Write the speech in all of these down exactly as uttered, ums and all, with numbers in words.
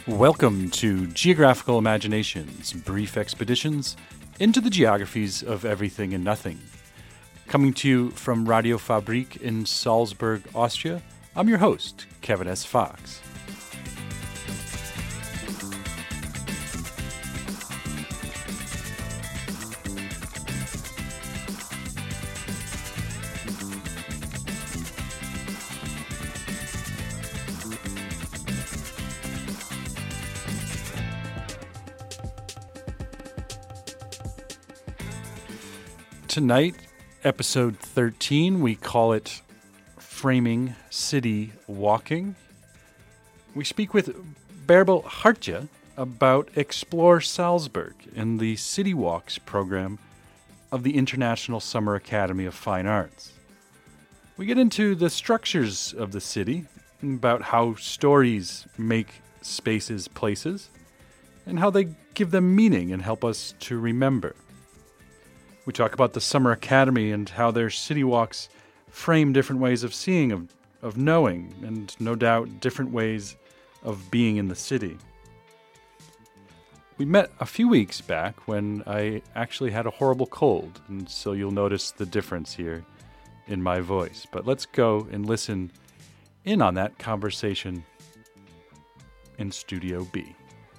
Welcome to Geographical Imaginations, brief expeditions into the geographies of everything and nothing. Coming to you from Radio Fabrik in Salzburg, Austria, I'm your host, Kevin S. Fox. Tonight, episode thirteen, we call it Framing City Walking. We speak with Bärbel Hartje about Explore Salzburg in the City Walks program of the International Summer Academy of Fine Arts. We get into the structures of the city, about how stories make spaces places, and how they give them meaning and help us to remember. We talk about the Summer Academy and how their city walks frame different ways of seeing, of, of knowing, and no doubt different ways of being in the city. We met a few weeks back when I actually had a horrible cold, and so you'll notice the difference here in my voice. But let's go and listen in on that conversation in Studio B.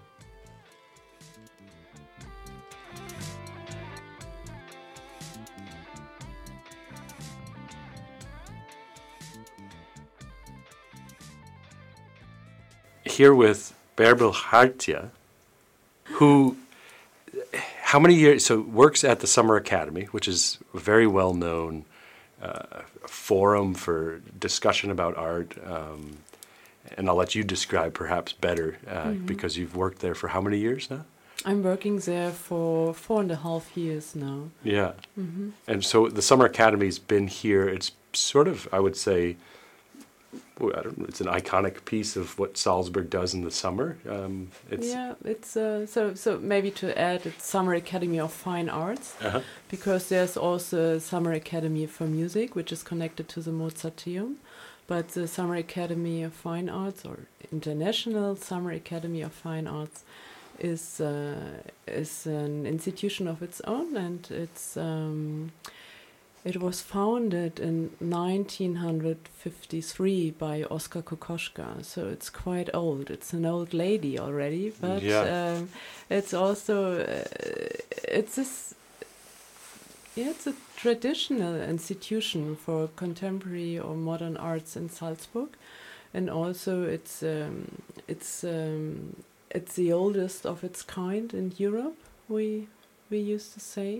Here with Bärbel Hartje, who, how many years, so works at the Summer Academy, which is a very well-known uh, forum for discussion about art, um, and I'll let you describe perhaps better, uh, mm-hmm. because you've worked there for how many years now? I'm working there for four and a half years now. Yeah, mm-hmm. And so the Summer Academy's been here, it's sort of, I would say, I don't know, it's an iconic piece of what Salzburg does in the summer. Um, it's yeah, it's uh, so so maybe to add, it's Summer Academy of Fine Arts, uh-huh. because there's also Summer Academy for Music, which is connected to the Mozarteum, but the Summer Academy of Fine Arts, or International Summer Academy of Fine Arts, is uh, is an institution of its own, and it's. Um, It was founded in nineteen fifty-three by Oskar Kokoschka, so it's quite old. It's an old lady already, but yeah. um, it's also uh, it's this yeah, it's a traditional institution for contemporary or modern arts in Salzburg, and also it's um, it's um, it's the oldest of its kind in Europe. We we used to say.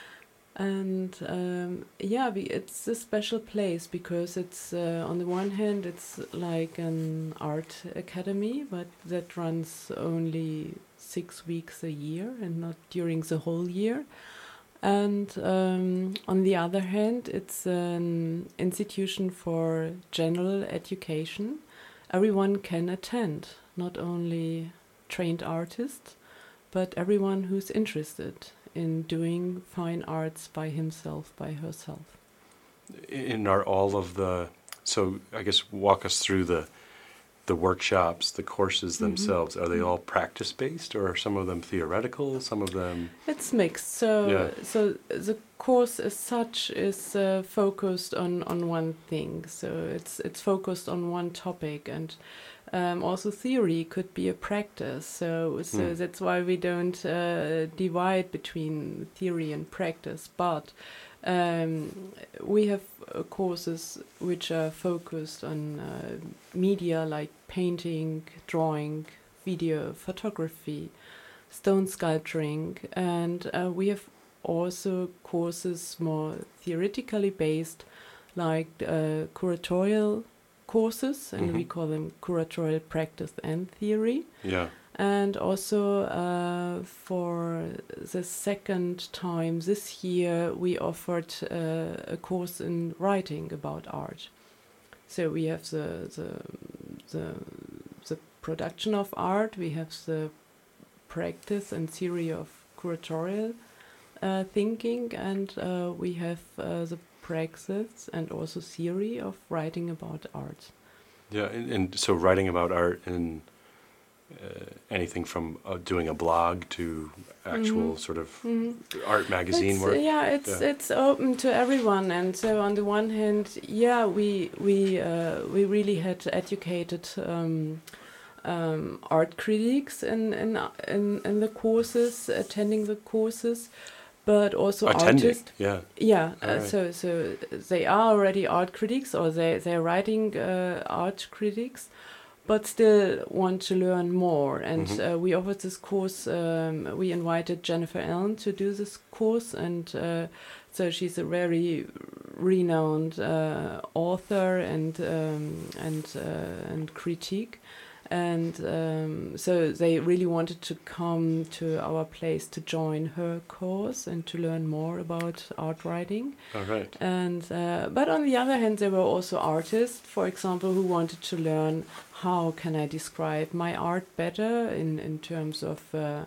And um, yeah, we, it's a special place because it's uh, on the one hand it's like an art academy, but that runs only six weeks a year and not during the whole year. And um, on the other hand, it's an institution for general education. Everyone can attend, not only trained artists, but everyone who's interested in doing fine arts by himself, by herself. And are all of the, so I guess walk us through the the workshops, the courses mm-hmm. themselves. Are they all practice-based, or are some of them theoretical, some of them? It's mixed. So yeah. so the course as such is uh, focused on, on one thing. So it's it's focused on one topic, and Um, also theory could be a practice, so so mm. that's why we don't uh, divide between theory and practice, but um, we have uh, courses which are focused on uh, media like painting, drawing, video, photography, stone sculpturing, and uh, we have also courses more theoretically based like uh, curatorial courses, and mm-hmm. we call them curatorial practice and theory. Yeah. And also uh, for the second time this year, we offered uh, a course in writing about art. So we have the the the, the production of art, we have the practice and theory of curatorial uh, thinking, and uh, we have uh, the praxis and also theory of writing about art. Yeah, and, and so writing about art in uh, anything from uh, doing a blog to actual Mm-hmm. sort of Mm-hmm. art magazine It's, work. yeah, it's Yeah. it's open to everyone, and so on the one hand, yeah, we we uh, we really had educated um, um, art critics in in in in the courses, attending the courses, but also Attending, artists. yeah. Yeah, uh, Alright. so so they are already art critics, or they they're writing uh, art critics, but still want to learn more. And Mhm. uh, we offered this course. Um, we invited Jennifer Allen to do this course, and uh, so she's a very renowned uh, author and um, and uh, and critique. And um, so they really wanted to come to our place to join her course and to learn more about art writing. All right. And uh, but on the other hand, there were also artists, for example, who wanted to learn how can I describe my art better in in terms of, uh,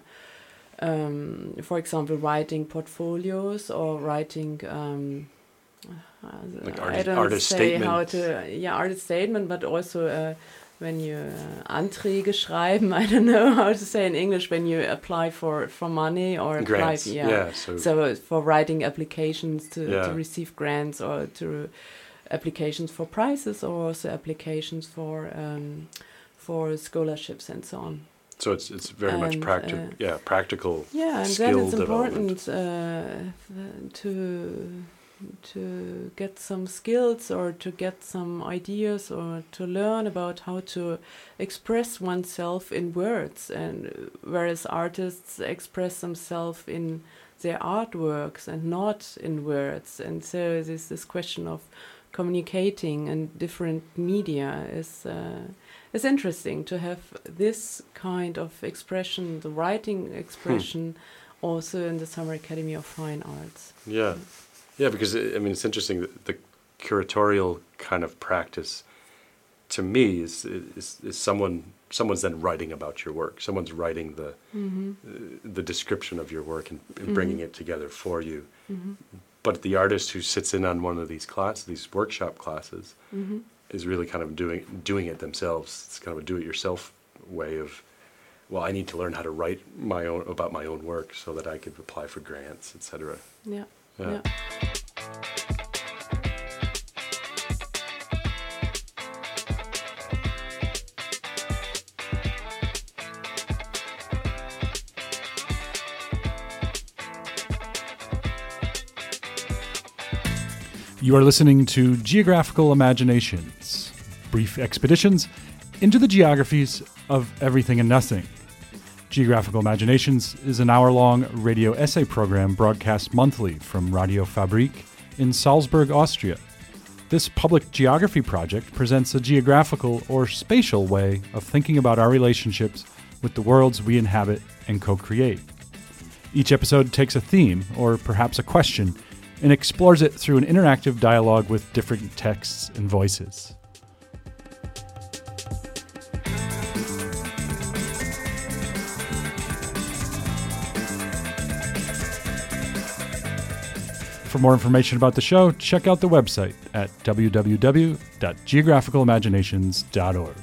um, for example, writing portfolios or writing. Um, uh, Like I artist- don't artist say how statement. to yeah artist statement, but also uh, when you uh, Anträge schreiben. I don't know how to say in English when you apply for for money or apply Grants. yeah. Yeah. So, So for writing applications to, Yeah. to receive grants, or to applications for prizes, or also applications for um, for scholarships and so on. so it's it's very much And, practical. uh, Yeah, practical. Yeah, and skill then it's development. important uh, th- to to get some skills, or to get some ideas, or to learn about how to express oneself in words. And uh, whereas artists express themselves in their artworks and not in words, and so there's this question of communicating and different media is uh, is interesting to have this kind of expression, the writing expression, also in the Summer Academy of Fine Arts. Yeah, yeah. Because I mean, it's interesting that the curatorial kind of practice, to me, is is, is someone someone's then writing about your work. Someone's writing the Mm-hmm. uh, the description of your work and, and Mhm. bringing it together for you. Mm-hmm. But the artist who sits in on one of these classes, these workshop classes, Mm-hmm. is really kind of doing doing it themselves. It's kind of a do-it-yourself way of, well, I need to learn how to write my own about my own work so that I could apply for grants, et cetera. Yeah. Yeah. Yeah. You are listening to Geographical Imaginations, brief expeditions into the geographies of everything and nothing. Geographical Imaginations is an hour-long radio essay program broadcast monthly from Radio Fabrik in Salzburg, Austria. This public geography project presents a geographical or spatial way of thinking about our relationships with the worlds we inhabit and co-create. Each episode takes a theme, or perhaps a question, and explores it through an interactive dialogue with different texts and voices. For more information about the show, check out the website at w w w dot geographical imaginations dot org.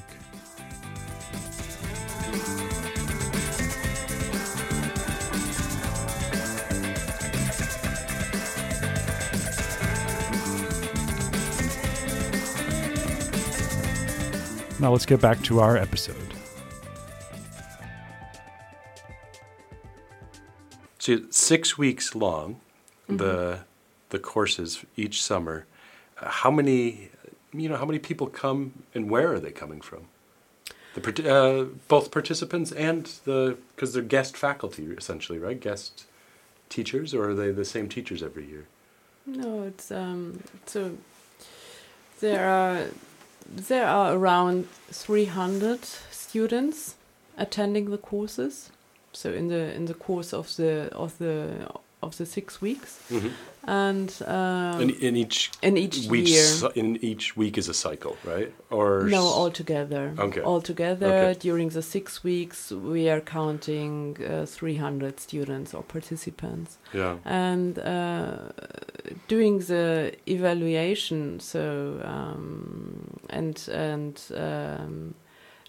Now let's get back to our episode. So it's six weeks long, Mm-hmm. the the courses each summer. Uh, how many, you know, how many people come, and where are they coming from? The part- uh, both participants and the, because they're guest faculty essentially, right? Guest teachers, or are they the same teachers every year? No, it's um. So there are there are around three hundred students attending the courses. So in the in the course of the of the of the six weeks, Mm-hmm. and um, in, in each in each week, year. cy- in each week is a cycle, right? Or No, s- altogether. Okay. Altogether, Okay. during the six weeks, we are counting uh, three hundred students or participants. yeah, And uh, doing the evaluation, so um, and and um,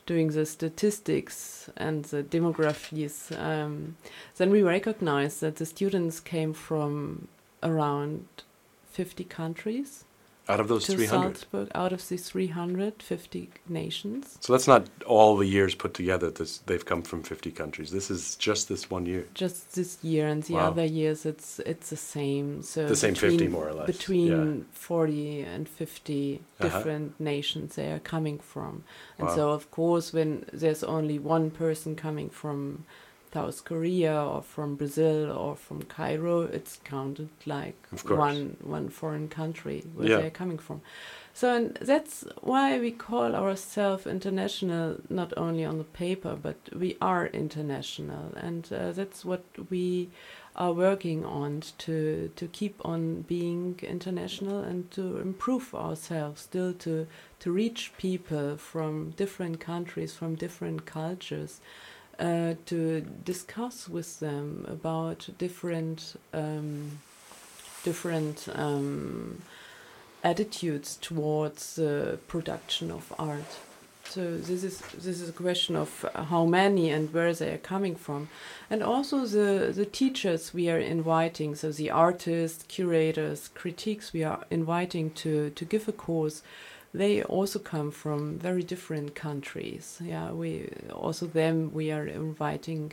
doing the statistics and the demographies, um, then we recognize that the students came from around fifty countries. Out of those to three hundred? Salzburg, out of the three hundred fifty nations. So that's not all the years put together. This, they've come from fifty countries. This is just this one year. Just this year, and the Wow. other years it's it's the same. So The same between- fifty, more or less. Between Yeah. forty and fifty Uh-huh. different nations they are coming from. And Wow. so, of course, when there's only one person coming from South Korea or from Brazil or from Cairo, it's counted like Of course. one one foreign country where Yeah. they're coming from. So, and that's why we call ourselves international, not only on the paper, but we are international, and uh, that's what we are working on, to to keep on being international and to improve ourselves, still to to reach people from different countries, from different cultures, uh, to discuss with them about different um, different um, attitudes towards the production of art. So this is this is a question of how many and where they are coming from, and also the the teachers we are inviting. So the artists, curators, critiques we are inviting to to give a course, they also come from very different countries. Yeah, we also them we are inviting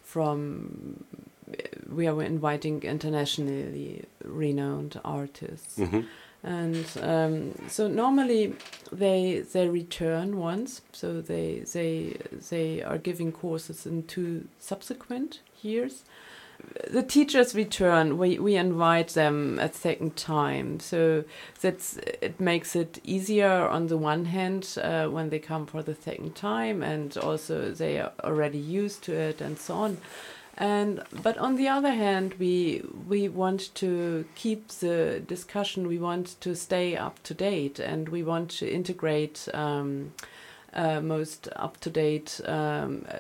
from. We are inviting internationally renowned artists. Mm-hmm. And um, so normally they they return once, so they they they are giving courses in two subsequent years. The teachers return. We we invite them a second time, so that's it makes it easier on the one hand uh, when they come for the second time, and also they are already used to it and so on. And but on the other hand, we we want to keep the discussion. We want to stay up to date, and we want to integrate um, uh, most up to date um, uh,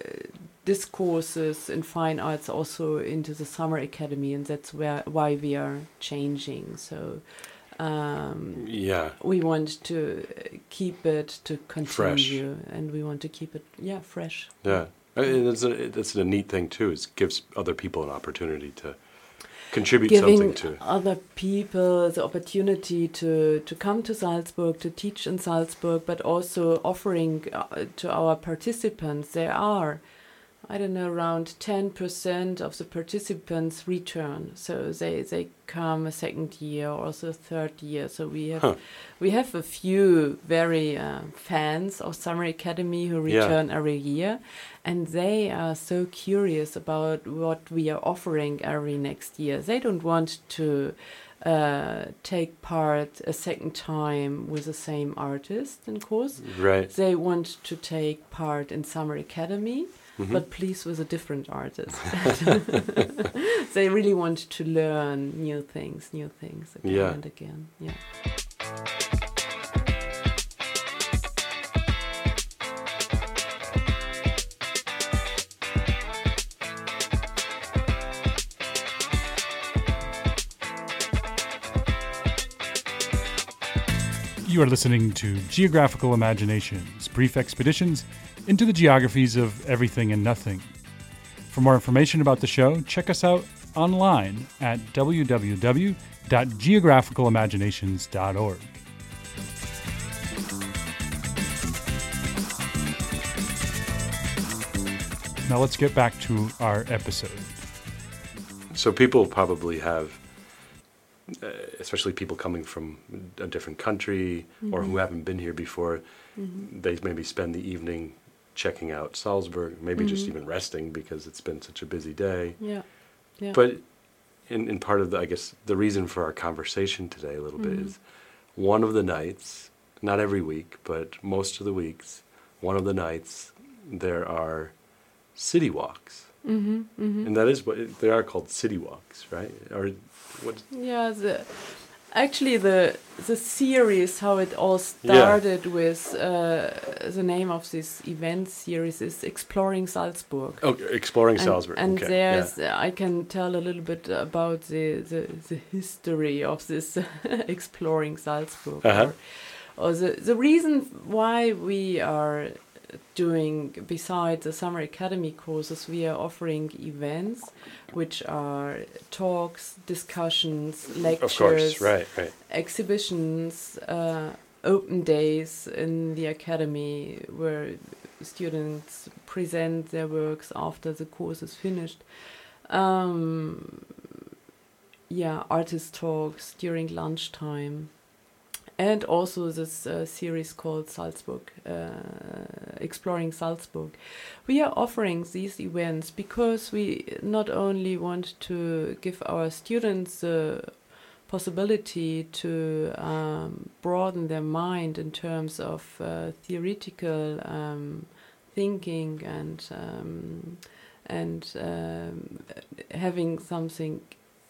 discourses in fine arts also into the summer academy, and that's where why we are changing. So. Um, Yeah. we want to keep it to continue, Fresh. and we want to keep it yeah fresh. Yeah. And it's a, it's a neat thing, too. It gives other people an opportunity to contribute Giving something to. other people the opportunity to, to come to Salzburg, to teach in Salzburg, but also offering uh, to our participants. There are, I don't know, around ten percent of the participants return. So they, they come a second year or also a third year. So we have Huh. we have a few very uh, fans of Summer Academy who Yeah. return every year. And they are so curious about what we are offering every next year. They don't want to uh, take part a second time with the same artist in course. Right. They want to take part in Summer Academy, Mhm. but please with a different artist. They really want to learn new things, new things again Yeah. and again. Yeah. You are listening to Geographical Imaginations, brief expeditions into the geographies of everything and nothing. For more information about the show, check us out online at w w w dot geographical imaginations dot org. Now let's get back to our episode. So people probably have, uh, especially people coming from a different country or who haven't been here before, Mm-hmm. they maybe spend the evening checking out Salzburg, maybe just Mhm. even resting because it's been such a busy day. Yeah. Yeah. But in, in part of the, I guess, the reason for our conversation today a little bit Mhm. is one of the nights, not every week, but most of the weeks, one of the nights, there are city walks. Mm-hmm, mm-hmm. And that is what, they are called city walks, right? Or what? Yeah, the actually the the series how it all started with uh, the name of this event series is Exploring Salzburg. Oh, Exploring And, Salzburg. and okay. there's yeah. I can tell a little bit about the the, the history of this Exploring Salzburg. Uh-huh. Or, or the the reason why we are doing, besides the summer academy courses, we are offering events, which are talks, discussions, lectures, of course, right, right. exhibitions, uh, open days in the academy where students present their works after the course is finished. Um, yeah, artist talks during lunchtime. And also this uh, series called Salzburg, uh, Exploring Salzburg. We are offering these events because we not only want to give our students the possibility to um, broaden their mind in terms of uh, theoretical um, thinking and um, and um, having something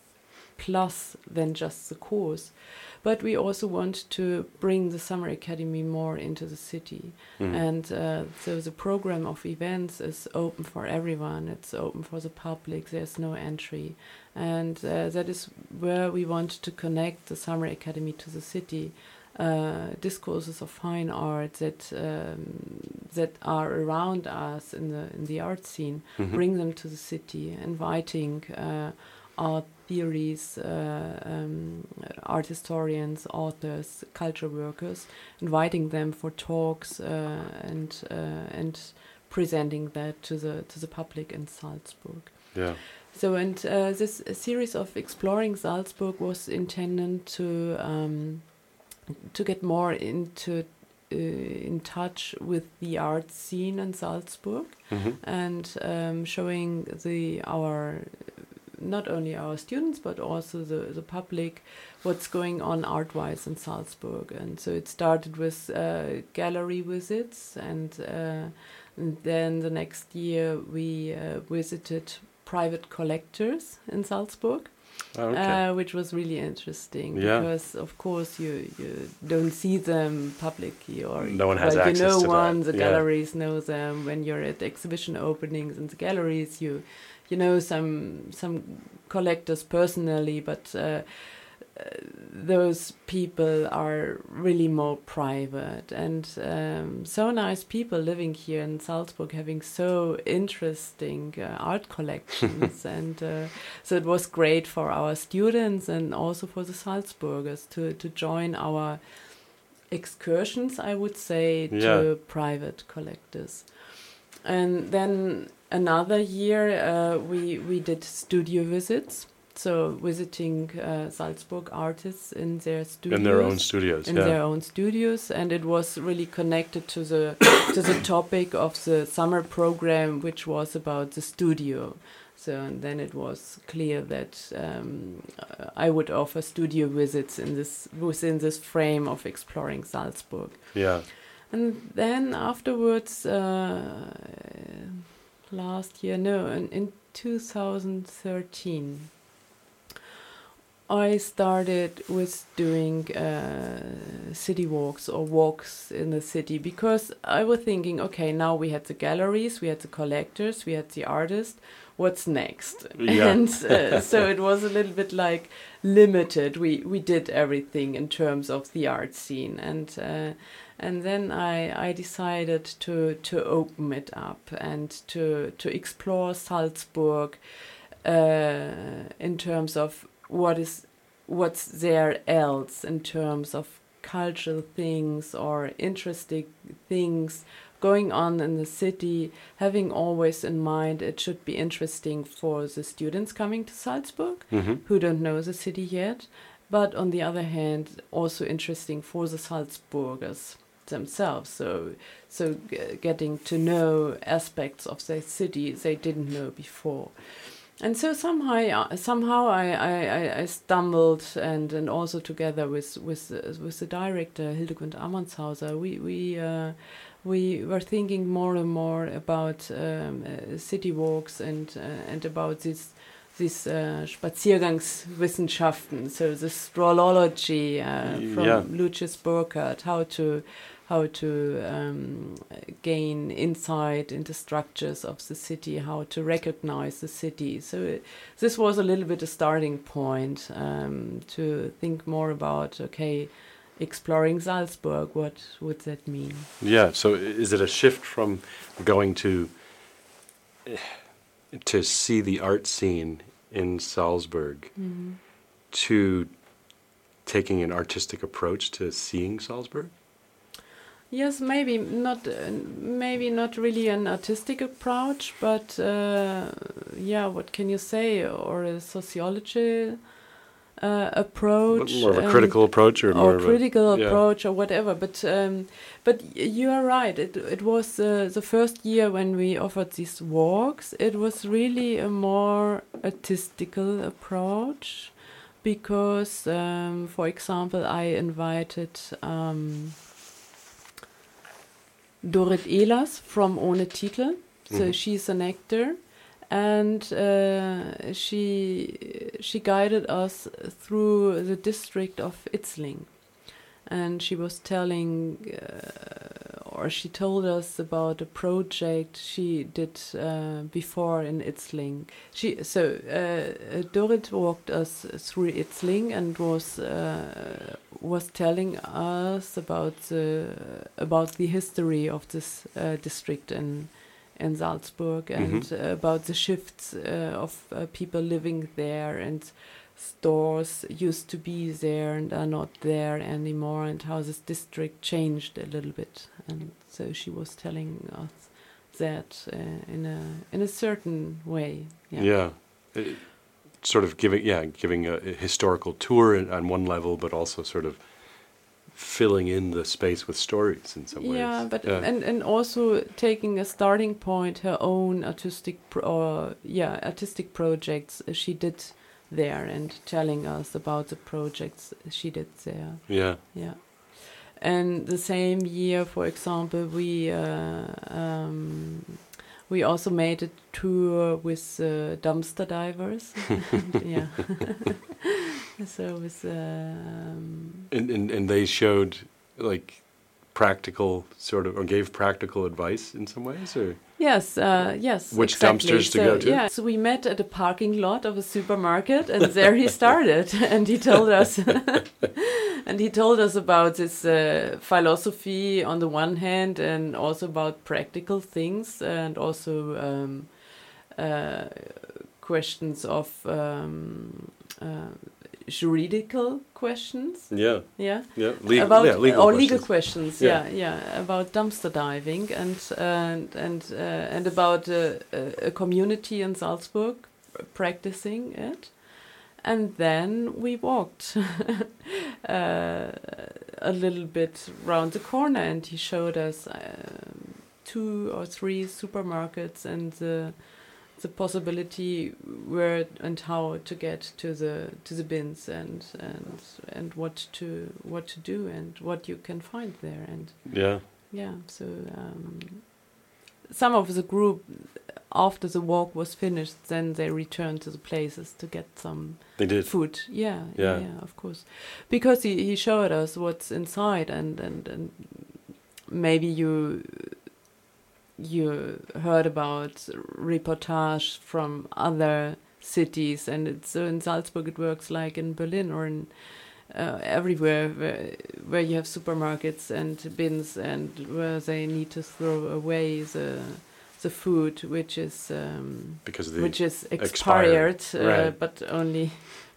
plus than just the course, but we also want to bring the summer academy more into the city. Mm. And uh, so the program of events is open for everyone. It's open for the public. There's no entry, and uh, that is where we want to connect the summer academy to the city. Uh, discourses of fine art that um, that are around us in the in the art scene, Mm-hmm. bring them to the city, inviting uh, art theories, uh, um, art historians, authors, culture workers, inviting them for talks uh, and uh, and presenting that to the to the public in Salzburg. Yeah. So, and uh, this series of Exploring Salzburg was intended to um, to get more into uh, in touch with the art scene in Salzburg, Mm-hmm. and um, showing the our not only our students but also the, the public what's going on art-wise in Salzburg. And so it started with uh, gallery visits, and, uh, and then the next year we uh, visited private collectors in Salzburg. Oh, okay. Uh, which was really interesting, Yeah. because of course you, you don't see them publicly, or No one has well, access you know to that. one, the Yeah. galleries know them. When you're at exhibition openings in the galleries, you you know some some collectors personally, but uh, uh, those people are really more private, and um, so nice people living here in Salzburg, having so interesting uh, art collections. And uh, so it was great for our students and also for the Salzburgers to, to join our excursions, I would say, Yeah. to private collectors. And then another year uh, we we did studio visits, so visiting uh, Salzburg artists in their studios, In their own studios, in yeah. their own studios, and it was really connected to the to the topic of the summer program, which was about the studio. So and then it was clear that um, I would offer studio visits in this within this frame of Exploring Salzburg. Yeah. And then afterwards, uh, last year, no, in, in two thousand thirteen, I started with doing uh, city walks or walks in the city, because I was thinking, okay, now we had the galleries, we had the collectors, we had the artists, what's next? Yeah. And uh, so it was a little bit like limited. We we did everything in terms of the art scene, and uh, and then I I decided to to open it up and to to explore Salzburg uh, in terms of what is what's there else in terms of cultural things or interesting things going on in the city, having always in mind it should be interesting for the students coming to Salzburg Mm-hmm. who don't know the city yet, but on the other hand also interesting for the Salzburgers themselves, so so g- getting to know aspects of their city they didn't know before. And so somehow, somehow I, I, I stumbled, and, and also together with with uh, with the director Hildegund Amanshauser, we we uh, we were thinking more and more about um, uh, city walks and uh, and about this this uh, Spaziergangswissenschaften, so the strollology uh, from Yeah. Lucius Burckhardt, how to how to um, gain insight into structures of the city, how to recognize the city. So it, this was a little bit a starting point um, to think more about, okay, exploring Salzburg, what would that mean? Yeah, so is it a shift from going to to see the art scene in Salzburg Mm-hmm. to taking an artistic approach to seeing Salzburg? Yes, maybe not. Uh, maybe not really an artistic approach, but uh, yeah, what can you say? Or a sociology uh, approach, More of a and- critical approach, or more or of critical a, yeah. approach, or whatever. But um, but y- you are right. It it was uh, the first year when we offered these walks. It was really a more artistical approach, because, um, for example, I invited um, Dorit Ehlers from Ohne Titel. So Mhm. she's an actor, and uh, she she guided us through the district of Itzling, and she was telling, uh, or she told us about a project she did uh, before in Itzling. She so uh, Dorit walked us through Itzling and was uh, was telling us about the about the history of this uh, district in in Salzburg, and Mhm. uh, about the shifts uh, of uh, people living there, and stores used to be there and are not there anymore, and how this district changed a little bit. And so she was telling us that uh, in a in a certain way. Yeah. Yeah. It- sort of giving, yeah, giving a, a historical tour in, on one level, but also sort of filling in the space with stories in some ways. Yeah, but yeah. and and also taking a starting point, her own artistic pro- or yeah artistic projects she did there, and telling us about the projects she did there. yeah. Yeah, and the same year, for example, we uh, um, we also made a tour with uh, dumpster divers. Yeah, so with um, And, and and they showed like practical sort of, or gave practical advice in some ways, or yes, uh, yes. Which exactly. dumpsters to so, go to? Yeah, so we met at a parking lot of a supermarket, and there he started, and he told us, and he told us about this uh, philosophy on the one hand, and also about practical things, and also um, uh, questions of um, uh, juridical questions. yeah, Yeah. yeah, legal, about yeah, legal or questions. legal questions, Yeah. yeah, yeah, about dumpster diving, and and and uh, and about uh, a, a community in Salzburg practicing it, and then we walked uh, a little bit round the corner, and he showed us um, two or three supermarkets and the the possibility where and how to get to the to the bins, and and and what to what to do and what you can find there. And Yeah, yeah, so um, some of the group, after the walk was finished, then they returned to the places to get some they did. food. Yeah, Yeah. yeah, of course, because he, he showed us what's inside, and and and maybe you you heard about reportage from other cities, and it's so in Salzburg it works like in Berlin or in uh, everywhere where, where you have supermarkets and bins, and where they need to throw away the the food which is um, Because of the which is expired, expired, uh, right. but only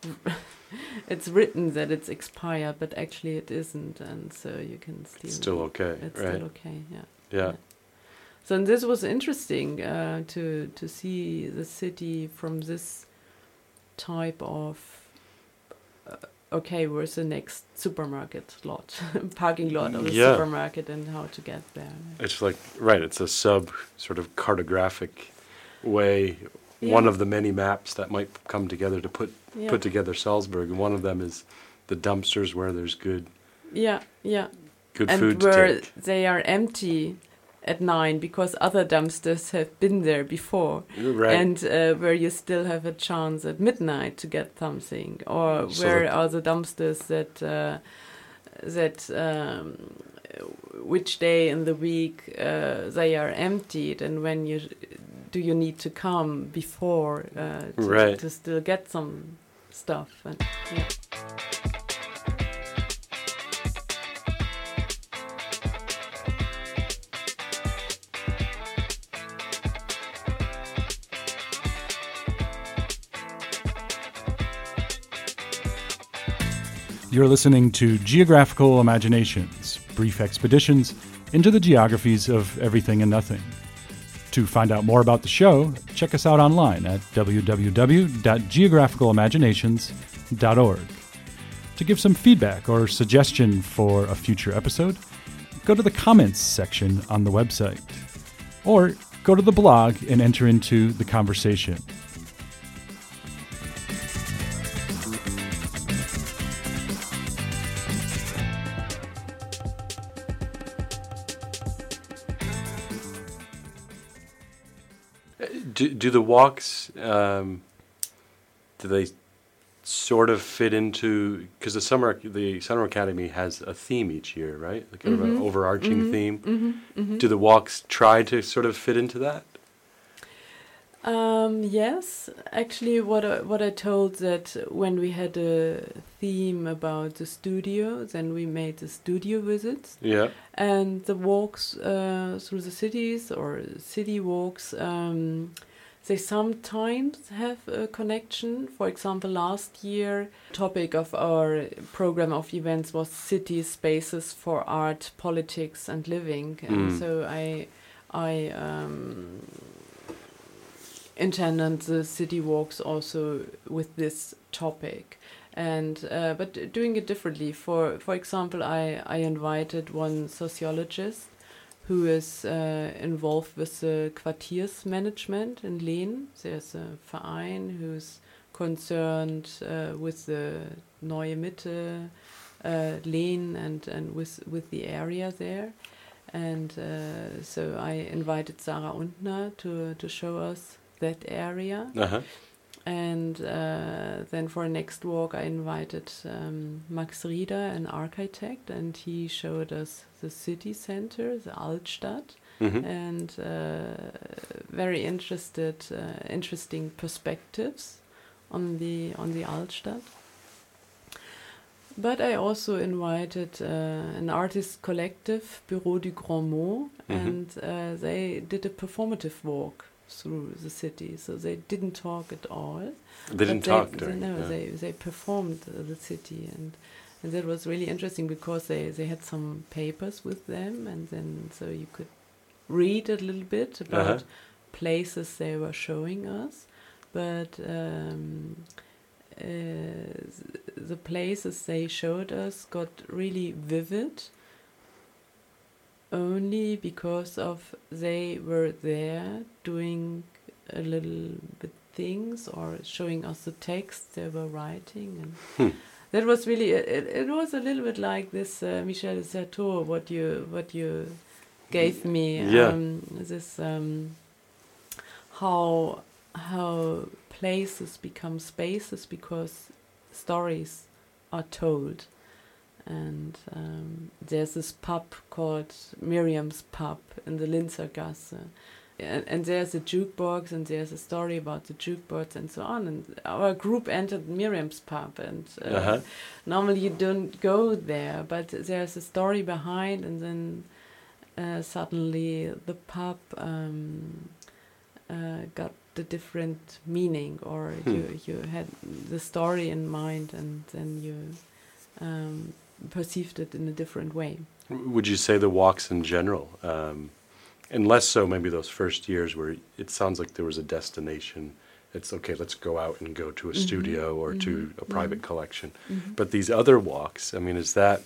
it's written that it's expired, but actually it isn't, and so you can steal. it's still okay, It's right? still okay. Yeah. Yeah, So and this was interesting uh, to to see the city from this type of. Uh, okay, where's the next supermarket lot, parking lot of a Yeah. supermarket, and how to get there? it's like, right, it's a sub sort of cartographic way, Yeah. one of the many maps that might come together to put Yeah, put together Salzburg, and one of them is the dumpsters where there's good yeah, yeah. good And food to where take. they are empty at nine because other dumpsters have been there before, Right. and uh, where you still have a chance at midnight to get something, or So where that- are the dumpsters that uh, that um, which day in the week uh, they are emptied, and when you do you need to come before uh, to, Right. to still get some stuff, and yeah. You're listening to Geographical Imaginations, brief expeditions into the geographies of everything and nothing. To find out more about the show, check us out online at w w w dot geographical imaginations dot org. To give some feedback or suggestion for a future episode, go to the comments section on the website, or go to the blog and enter into the conversation. Do, do the walks, um, do they sort of fit into, because the summer the Summer Academy has a theme each year, right? Like mm-hmm. an overarching mm-hmm. theme. Mm-hmm. Mm-hmm. Do the walks try to sort of fit into that? Um, yes, actually, what I, what I told that when we had a theme about the studio, then we made the studio visits. Yeah. And the walks uh, through the cities or city walks, um, they sometimes have a connection. For example, last year, topic of our program of events was city spaces for art, politics, and living. And Mm. so I, I. Um, intended the city walks also with this topic, and uh, but doing it differently. For for example, I, I invited one sociologist who is uh, involved with the Quartiers management in Lehn. There's a Verein who's concerned uh, with the Neue Mitte, uh, Lehn, and, and with, with the area there. And uh, so I invited Sarah Untner to, to show us that area. Uh-huh. And uh, then for next walk I invited um, Max Rieder, an architect, and he showed us the city center, the Altstadt, Mm-hmm. and uh, very interested, uh, interesting perspectives on the on the Altstadt. But I also invited uh, an artist collective, Bureau du Grand Mot, Mm-hmm. and uh, they did a performative walk through the city. So they didn't talk at all. They didn't But talk they, during. They, no, yeah. they they performed uh, the city, and and that was really interesting because they they had some papers with them, and then so you could read a little bit about Uh-huh. places they were showing us, but um, uh, the places they showed us got really vivid only because of they were there doing a little bit things or showing us the text they were writing, and Hmm. that was really it, it was a little bit like this uh, Michel Certeau what you what you gave me Yeah. um, this um, how how places become spaces because stories are told. And um, there's this pub called Miriam's Pub in the Linzer Gasse. And, and there's a jukebox, and there's a story about the jukebox and so on. And our group entered Miriam's Pub, and uh, Uh-huh. normally you don't go there, but there's a story behind, and then uh, suddenly the pub um, uh, got the different meaning, or Hmm. you, you had the story in mind, and then you um, perceived it in a different way. Would you say the walks in general, um, and less so maybe those first years where it sounds like there was a destination, it's okay, let's go out and go to a Mhm. studio or to Mhm. a private Mhm. collection. Mhm. But these other walks, I mean, is that,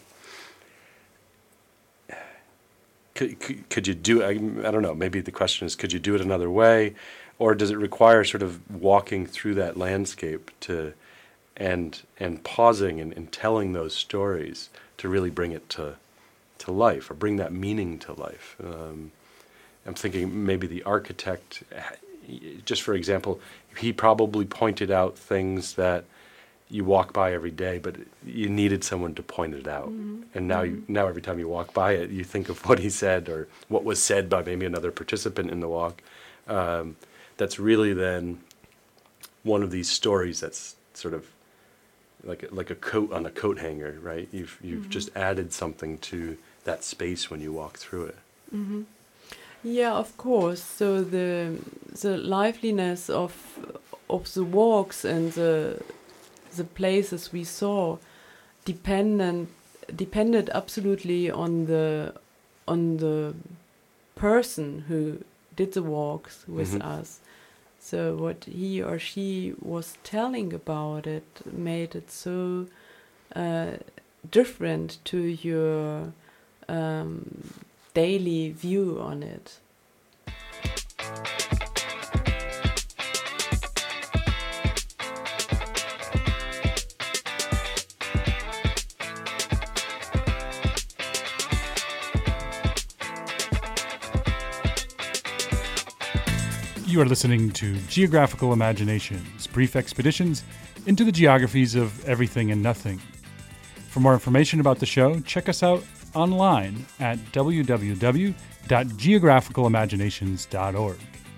could, could, could you do, I, I don't know, maybe the question is, could you do it another way? Or does it require sort of walking through that landscape to, and and pausing and, and telling those stories to really bring it to to life, or bring that meaning to life? Um, I'm thinking maybe the architect, just for example, he probably pointed out things that you walk by every day, but you needed someone to point it out. Mhm. And now you now every time you walk by it, you think of what he said or what was said by maybe another participant in the walk. Um, that's really then one of these stories that's sort of like a, like a coat on a coat hanger, right? You've you've Mhm. just added something to that space when you walk through it. Mm-hmm. Yeah, of course. So the the liveliness of of the walks and the the places we saw dependent depended absolutely on the on the person who did the walks with Mhm. us. So what he or she was telling about it made it so uh, different to your um, daily view on it. You are listening to Geographical Imaginations, brief expeditions into the geographies of everything and nothing. For more information about the show, check us out online at w w w dot geographical imaginations dot org.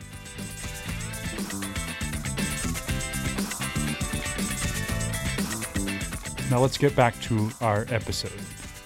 Now let's get back to our episode.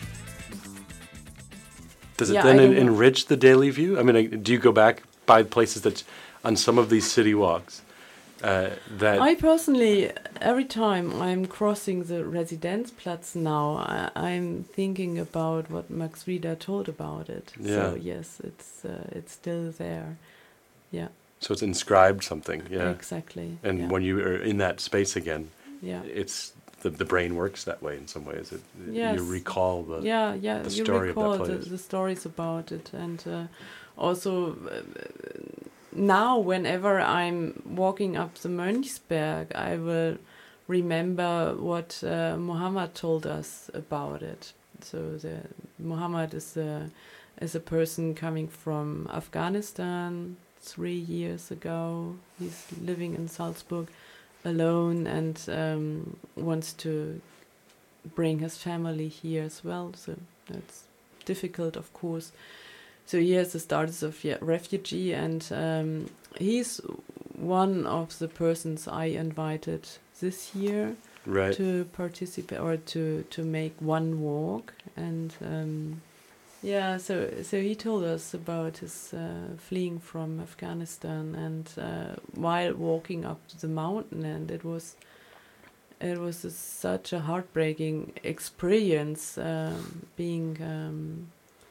Does it Yeah, then I en- don't know. enrich the daily view? I mean, like, do you go back by places that, on some of these city walks, uh, that I personally, every time I'm crossing the Residenzplatz now, I, I'm thinking about what Max Rieder told about it. So Yeah. yes, it's uh, it's still there. Yeah, so it's inscribed something? Yeah. exactly. And yeah. when you are in that space again, yeah. it's the the brain works that way in some ways. It, Yes. You recall the yeah, yeah, the you story of that recall the, place. the stories about it, and uh, also uh, now, whenever I'm walking up the Mönchsberg, I will remember what uh, Muhammad told us about it. So, the Muhammad is a is a person coming from Afghanistan three years ago. He's living in Salzburg alone and um, wants to bring his family here as well. So that's difficult, of course. So he has the status of yeah, refugee, and um, he's one of the persons I invited this year right. to participate or to, to make one walk. And um, yeah, so so he told us about his uh, fleeing from Afghanistan and uh, while walking up the mountain, and it was it was a, such a heartbreaking experience, um, being. Um,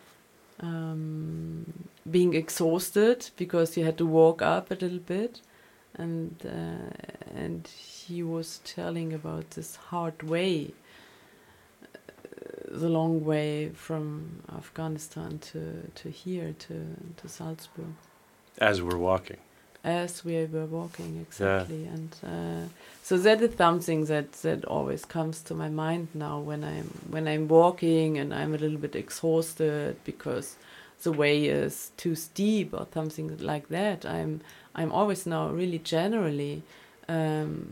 Um, being exhausted because he had to walk up a little bit, and uh, and he was telling about this hard way, uh, the long way from Afghanistan to, to here to to Salzburg, As we're walking. as we were walking exactly. Yeah. And uh, so that is something that, that always comes to my mind now when I'm when I'm walking and I'm a little bit exhausted because the way is too steep or something like that. I'm I'm always now really generally um,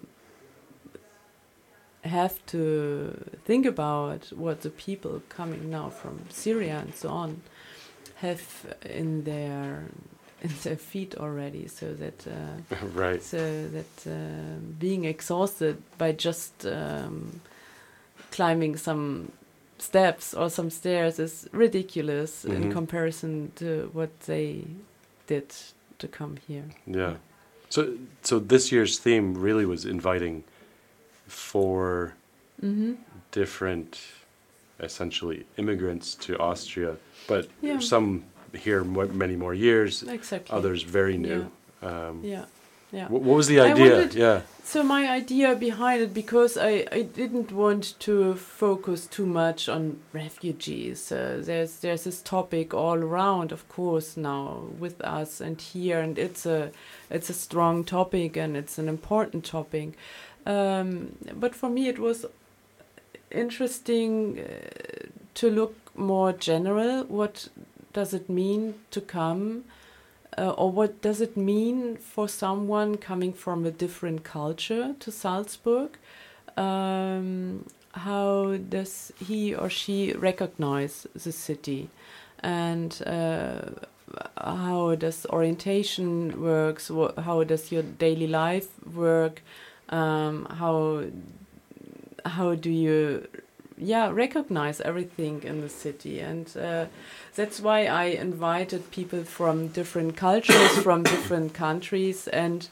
have to think about what the people coming now from Syria and so on have in their in their feet already, so that uh, right. so that uh, being exhausted by just um, climbing some steps or some stairs is ridiculous Mhm. in comparison to what they did to come here. Yeah. So so this year's theme really was inviting four Mm-hmm. different, essentially, immigrants to Austria, but Yeah. some here mo- many more years, Exactly. others very new. Um, Yeah. Yeah. wh- what was the I idea? wanted- Yeah. So my idea behind it, because I, I didn't want to focus too much on refugees. Uh, there's there's this topic all around, of course, now with us and here, and it's a it's a strong topic and it's an important topic. Um, but for me, it was interesting uh, to look more general. What does it mean to come? Uh, or what does it mean for someone coming from a different culture to Salzburg? Um, how does he or she recognize the city? And uh, how does orientation works? Wh- how does your daily life work? Um, how how do you yeah recognize everything in the city? And uh, that's why I invited people from different cultures, from different countries, and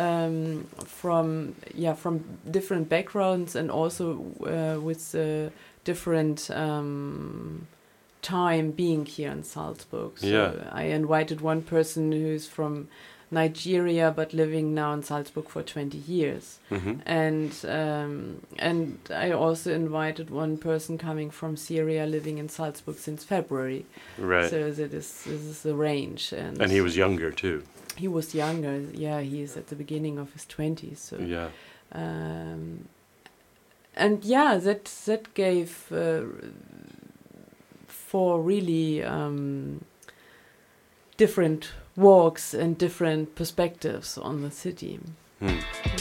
um, from yeah from different backgrounds, and also uh, with the different um, time being here in Salzburg. So Yeah. I invited one person who's from Nigeria but living now in Salzburg for twenty years. Mm-hmm. And um, and I also invited one person coming from Syria living in Salzburg since February. Right. So that is this is the range. And, And he was younger too. he was younger. Yeah, he is at the beginning of his twenties. So Yeah. um, and yeah, that that gave uh, for really um, different walks and different perspectives on the city. Hmm.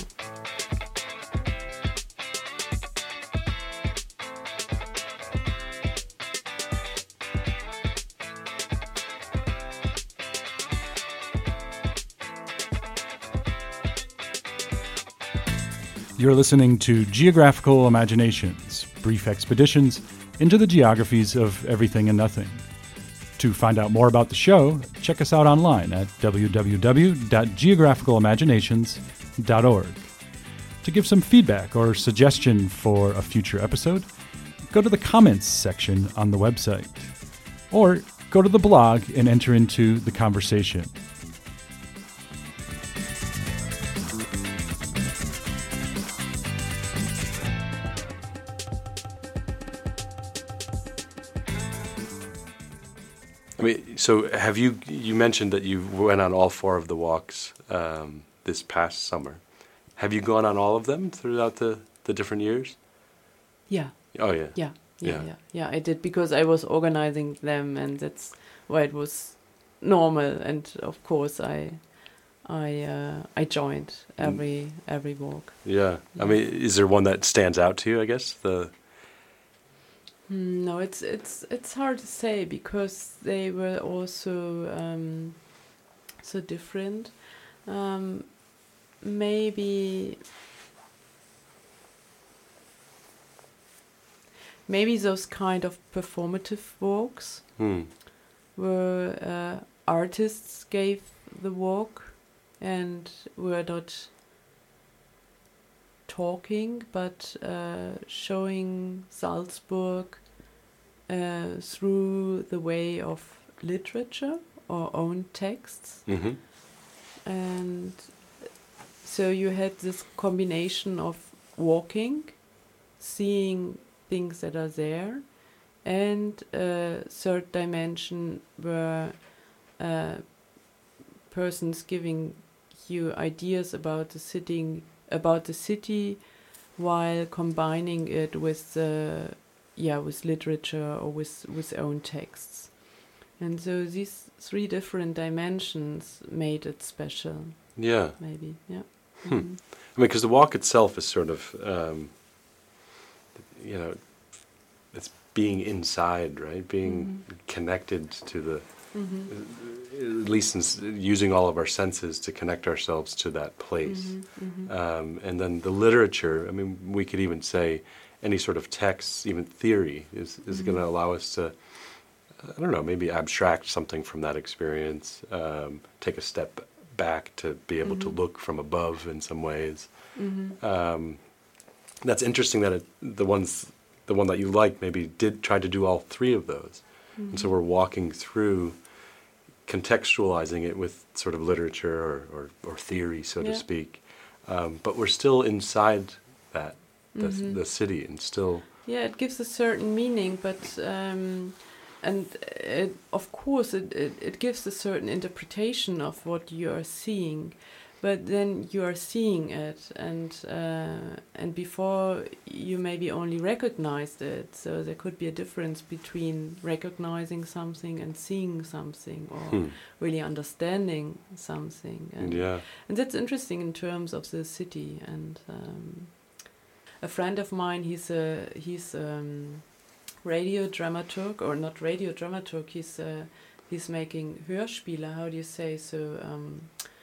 You're listening to Geographical Imaginations, brief expeditions into the geographies of everything and nothing. To find out more about the show, check us out online at w w w dot geographical imaginations dot org. To give some feedback or suggestion for a future episode, go to the comments section on the website, or go to the blog and enter into the conversation. I mean, so have you? You mentioned that you went on all four of the walks um, this past summer. Have you gone on all of them throughout the, the different years? Yeah. Oh yeah. Yeah, yeah, Yeah. yeah, yeah. I did because I was organizing them, and that's why it was normal. And of course, I, I, uh, I joined every every walk. Yeah. I mean, is there one that stands out to you? I guess the. Mm, No, it's it's it's hard to say because they were also um, so different. Um, maybe maybe those kind of performative walks Hmm. where uh, artists gave the walk and were not talking but uh, showing Salzburg uh, through the way of literature or own texts. Mm-hmm. And so you had this combination of walking, seeing things that are there, and a third dimension where uh, persons giving you ideas about the city, about the city, while combining it with uh, yeah with literature or with with own texts. And so these three different dimensions made it special, Yeah. maybe. Yeah. Hmm. Mhm. I mean, because the walk itself is sort of, um, you know, it's being inside, right? Being Mhm. connected to the, Mhm. at least in, s- using all of our senses to connect ourselves to that place. Mhm. Mhm. Um, and then the literature, I mean, we could even say any sort of text, even theory, is, is going to Mhm. allow us to, I don't know, maybe abstract something from that experience, um, take a step back to be able to Mhm. look from above in some ways. Mhm. Um, that's interesting that it, the ones, the one that you like maybe did try to do all three of those. And so Mhm. we're walking through contextualizing it with sort of literature or, or, or theory, so to Yeah. speak. Um, but we're still inside that, the, Mhm. the city, and still, Yeah, it gives a certain meaning, but um, and it, of course it, it it gives a certain interpretation of what you are seeing, but then you are seeing it, and uh, and before you maybe only recognized it, so there could be a difference between recognizing something and seeing something, or hmm, really understanding something, and yeah, and that's interesting in terms of the city. And um, a friend of mine, he's a he's um, radio dramaturg, or not radio dramaturg. He's uh, he's making Hörspiele. How do you say so? Um,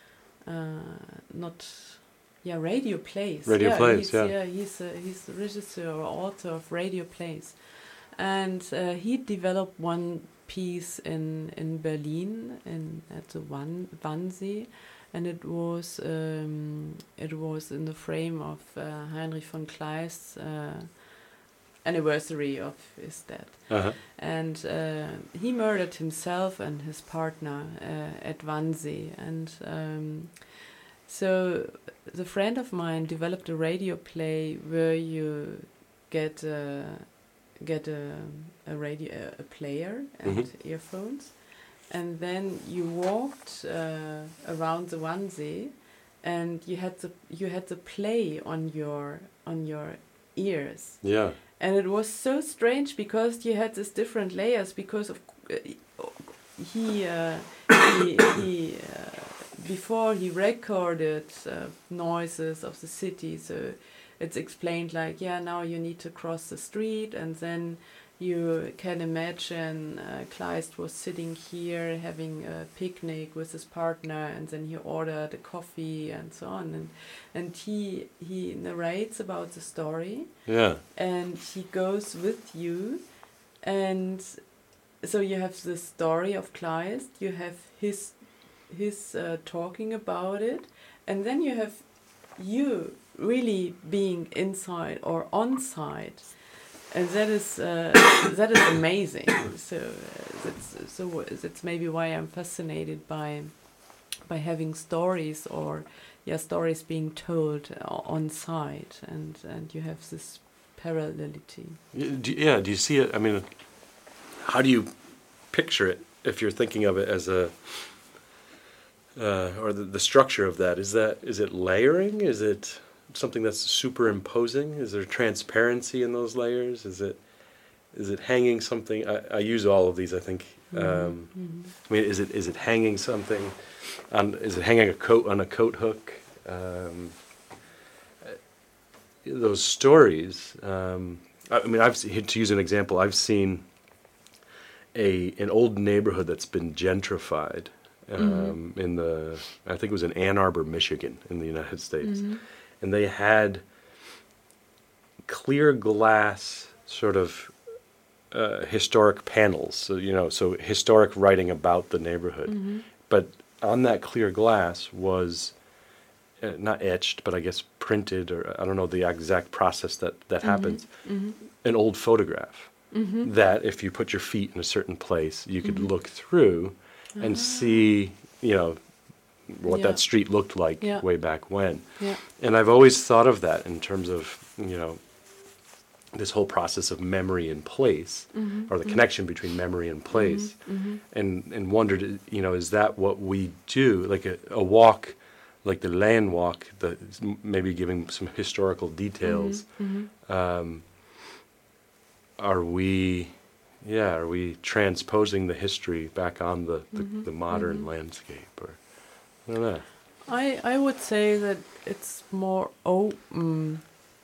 uh, not yeah, radio plays. Radio yeah, plays, He's, yeah. yeah, he's a, he's the regisseur or author of radio plays, and uh, he developed one piece in in Berlin in at the Wan Wannsee. And it was um, it was in the frame of uh, Heinrich von Kleist's uh, anniversary of his death. Uh-huh. And uh, he murdered himself and his partner uh, at Wannsee. And um, so the friend of mine developed a radio play where you get a, get a, a radio a player and Mhm. earphones, and then you walked uh, around the Wannsee, and you had the you had the play on your on your ears. Yeah. And it was so strange because you had these different layers because of uh, he uh, he, he uh, before he recorded uh, noises of the city, so it's explained like, yeah, now you need to cross the street, and then you can imagine uh, Kleist was sitting here having a picnic with his partner, and then he ordered a coffee and so on, and and he he narrates about the story, Yeah. and he goes with you, and so you have the story of Kleist, you have his his uh, talking about it, and then you have you really being inside or on site, and that is uh, that is amazing. So uh, that's so that's maybe why I'm fascinated by by having stories or yeah stories being told uh, on site, and and you have this parallelity. Y- do- Yeah. Do you see it? I mean, how do you picture it if you're thinking of it as a, uh, or the, the structure of that? Is that is it layering? Is it something that's superimposing? Is there transparency in those layers? Is it is it hanging something? I, I use all of these. I think. Um, Mm-hmm. I mean, is it is it hanging something? On is it hanging a coat on a coat hook? Um, those stories. Um, I, I mean, I've se- to use an example. I've seen a an old neighborhood that's been gentrified um, in the. I think it was in Ann Arbor, Michigan, in the United States, Mm-hmm. and they had clear glass sort of uh, historic panels. So you know, so historic writing about the neighborhood, Mm-hmm. but on that clear glass was uh, not etched, but I guess printed, or I don't know the exact process that, that happens, Mm-hmm. an old photograph Mm-hmm. that if you put your feet in a certain place, you could Mhm. look through and see, you know, what Yeah. that street looked like Yeah. way back when. Yeah. And I've always thought of that in terms of, you know, this whole process of memory and place, Mm-hmm. or the connection between memory and place, Mm-hmm. and and wondered, you know, is that what we do? Like a, a walk, like the land walk, the maybe giving some historical details. Mm-hmm. Um, are we, yeah, are we transposing the history back on the the, Mhm, the modern mhm. landscape, or I don't know. I I would say that it's more open.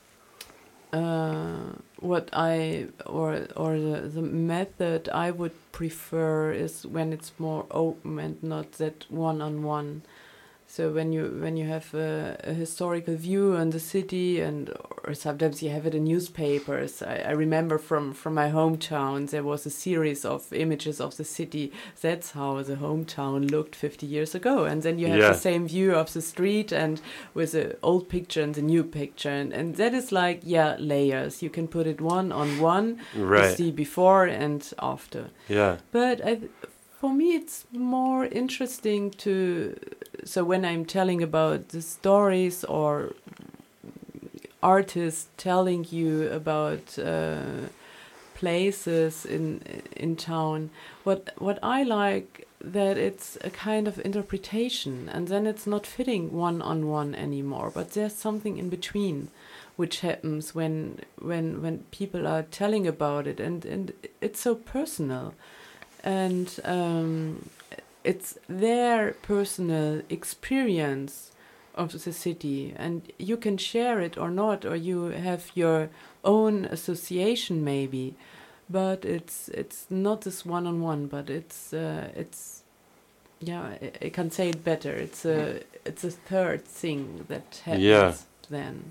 Uh, what I or or the the method I would prefer is when it's more open and not that one on one. So when you when you have a, a historical view on the city, and or sometimes you have it in newspapers. I, I remember from, from my hometown there was a series of images of the city. That's how the hometown looked fifty years ago. And then you have Yeah. the same view of the street, and with the old picture and the new picture, and, and that is like yeah layers. You can put it one on one. You Right. see before and after. Yeah. But I, th- for me, it's more interesting to. So when I'm telling about the stories or artists telling you about uh, places in in town, what what I like that it's a kind of interpretation, and then it's not fitting one on one anymore. But there's something in between, which happens when when when people are telling about it, and and it's so personal. And um, it's their personal experience of the city, and you can share it or not, or you have your own association maybe, but it's it's not this one on one, but it's uh, it's yeah I, I can say it better. It's a it's a third thing that happens Yeah. then.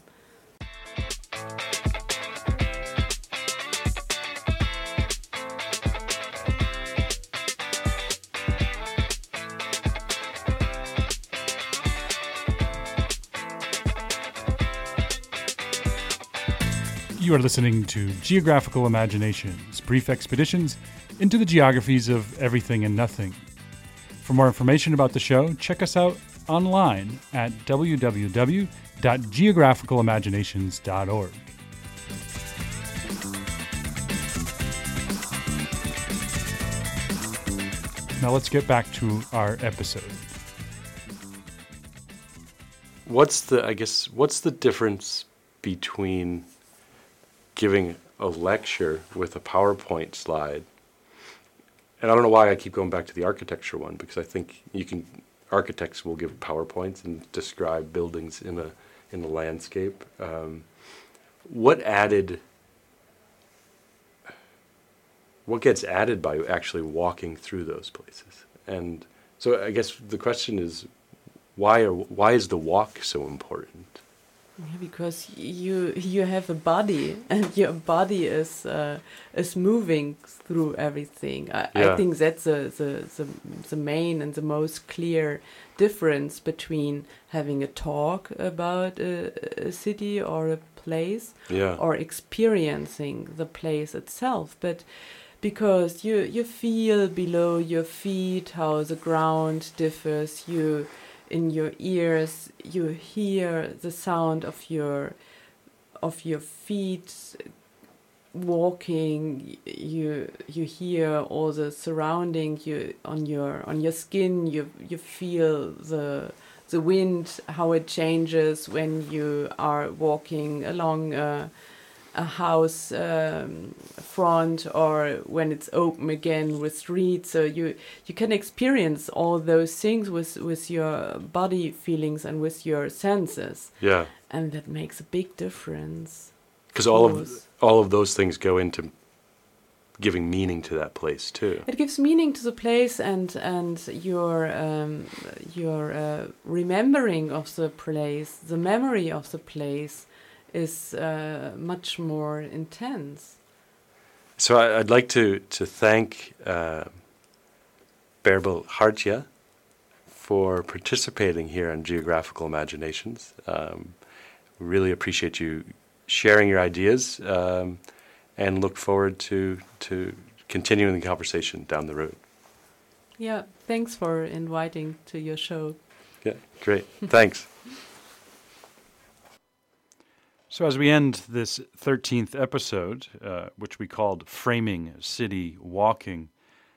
You are listening to Geographical Imaginations, brief expeditions into the geographies of everything and nothing. For more information about the show, check us out online at w w w dot geographical imaginations dot org. Now let's get back to our episode. What's the, I guess, what's the difference between giving a lecture with a PowerPoint slide? And I don't know why I keep going back to the architecture one, because I think you can, architects will give PowerPoints and describe buildings in a in a landscape. Um, what added, what gets added by actually walking through those places? And so I guess the question is, why are, why is the walk so important? Yeah, because you you have a body, and your body is uh, is moving through everything. I, Yeah. I think that's the, the the the main and the most clear difference between having a talk about a, a city or a place, Yeah. or experiencing the place itself. But because you you feel below your feet how the ground differs, you in your ears you hear the sound of your of your feet walking, you you hear all the surrounding you on your on your skin, you you feel the the wind, how it changes when you are walking along a, a house um, front, or when it's open again with streets. So you you can experience all those things with with your body feelings and with your senses, Yeah. and that makes a big difference. Because all of course. all of those things go into giving meaning to that place too. It gives meaning to the place, and and your um, your uh, remembering of the place, the memory of the place, is uh, much more intense. So I, I'd like to to thank uh, Bärbel Hartje for participating here on Geographical Imaginations. Um, we really appreciate you sharing your ideas, um, and look forward to to continuing the conversation down the road. Yeah, thanks for inviting to your show. Yeah, great. Thanks. So as we end this thirteenth episode, uh, which we called Framing City Walking,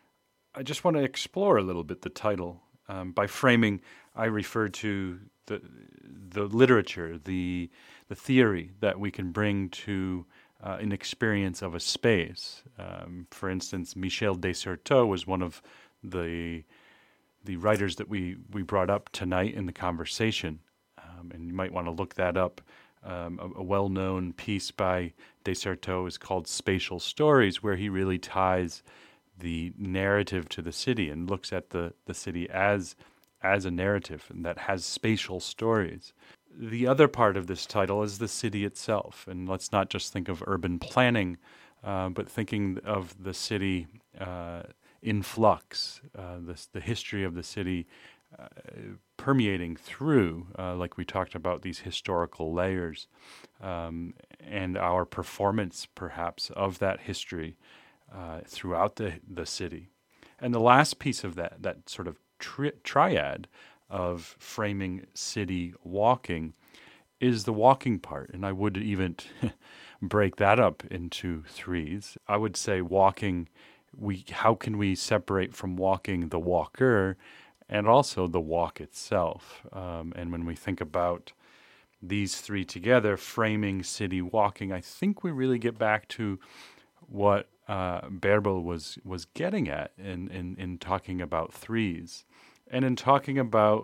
I just want to explore a little bit the title. Um, by framing, I refer to the the literature, the the theory that we can bring to uh, an experience of a space. Um, for instance, Michel Desserteaux was one of the the writers that we, we brought up tonight in the conversation, um, and you might want to look that up. Um, a, a well-known piece by Desserteaux is called Spatial Stories, where he really ties the narrative to the city and looks at the, the city as as a narrative, and that has spatial stories. The other part of this title is the city itself, and let's not just think of urban planning, uh, but thinking of the city uh, in flux, uh, the, the history of the city uh, permeating through, uh, like we talked about, these historical layers, um, and our performance, perhaps, of that history uh, throughout the, the city. And the last piece of that, that sort of tri- triad of framing city walking is the walking part. And I would even break that up into threes. I would say walking, we how can we separate from walking the walker and also the walk itself? Um, and when we think about these three together, framing city walking, I think we really get back to what uh, Bärbel was was getting at in, in, in talking about threes. And in talking about,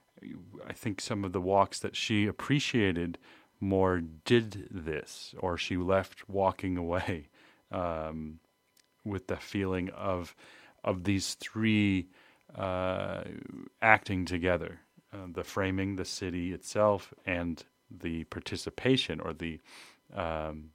I think, some of the walks that she appreciated more did this, or she left walking away um, with the feeling of of these three uh, acting together, uh, the framing, the city itself, and the participation or the um,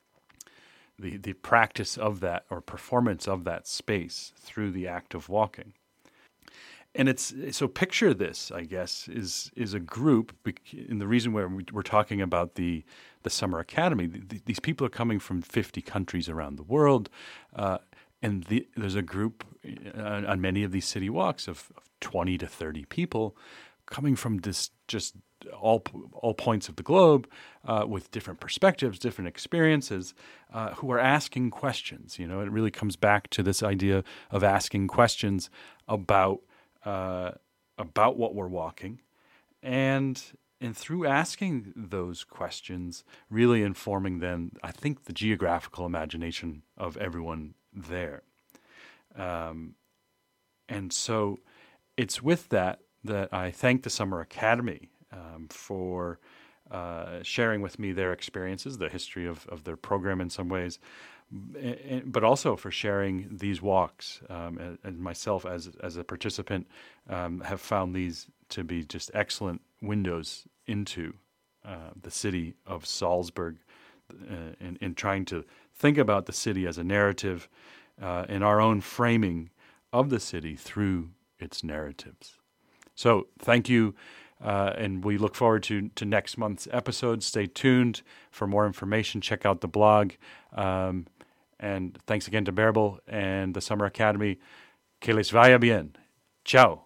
the the practice of that or performance of that space through the act of walking. and it's so picture this, I guess, is is a group, and the reason where we're talking about the the Summer Academy, the, these people are coming from fifty countries around the world, uh, and the, there's a group on, on many of these city walks of, of twenty to thirty people coming from this just all all points of the globe uh, with different perspectives, different experiences, uh, who are asking questions. You know, it really comes back to this idea of asking questions about uh, about what we're walking, and and through asking those questions, really informing then, I think, the geographical imagination of everyone there. Um, and so it's with that that I thank the Summer Academy um, for uh, sharing with me their experiences, the history of, of their program in some ways, but also for sharing these walks. Um, and, and myself as as a participant um, have found these to be just excellent windows into uh, the city of Salzburg, uh, in, in trying to think about the city as a narrative, uh, in our own framing of the city through its narratives. So thank you, uh, and we look forward to, to next month's episode. Stay tuned for more information. Check out the blog. Um, and thanks again to Bärbel and the Summer Academy. Que les vaya bien. Ciao.